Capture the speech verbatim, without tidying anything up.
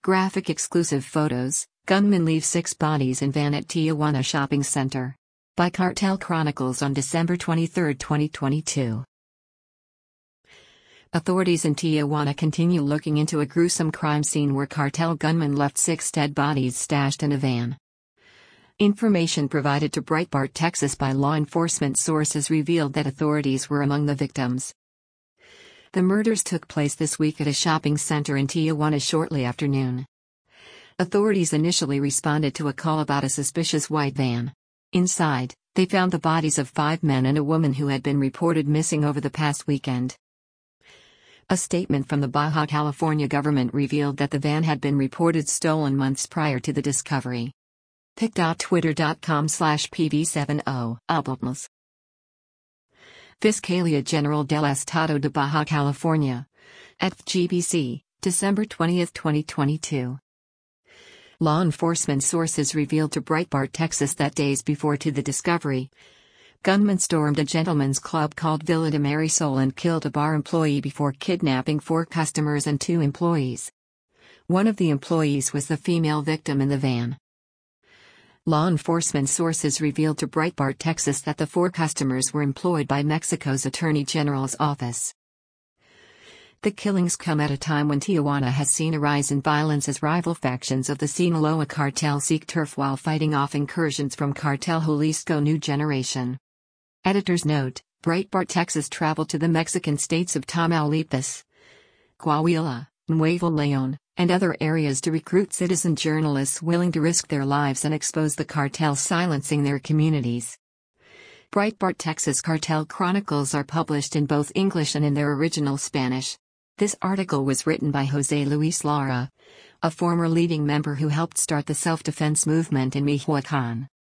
Graphic exclusive photos, gunman leaves six bodies in van at Tijuana shopping center. By Cartel Chronicles on December twenty-third, twenty twenty-two. Authorities in Tijuana continue looking into a gruesome crime scene where cartel gunmen left six dead bodies stashed in a van. Information provided to Breitbart Texas by law enforcement sources revealed that authorities were among the victims. The murders took place this week at a shopping center in Tijuana shortly after noon. Authorities initially responded to a call about a suspicious white van. Inside, they found the bodies of five men and a woman who had been reported missing over the past weekend. A statement from the Baja California government revealed that the van had been reported stolen months prior to the discovery. pic dot twitter dot com slash P V seventy Albumas. Fiscalía General del Estado de Baja California. F G B C, December twentieth, twenty twenty-two. Law enforcement sources revealed to Breitbart Texas that days before to the discovery, gunmen stormed a gentleman's club called Villa de Marisol and killed a bar employee before kidnapping four customers and two employees. One of the employees was the female victim in the van. Law enforcement sources revealed to Breitbart Texas that the four customers were employed by Mexico's Attorney General's office. The killings come at a time when Tijuana has seen a rise in violence as rival factions of the Sinaloa cartel seek turf while fighting off incursions from Cartel Jalisco New Generation. Editor's note: Breitbart Texas traveled to the Mexican states of Tamaulipas, Coahuila, Nuevo León, and other areas to recruit citizen journalists willing to risk their lives and expose the cartel silencing their communities. Breitbart Texas Cartel Chronicles are published in both English and in their original Spanish. This article was written by José Luis Lara, a former leading member who helped start the self-defense movement in Michoacán.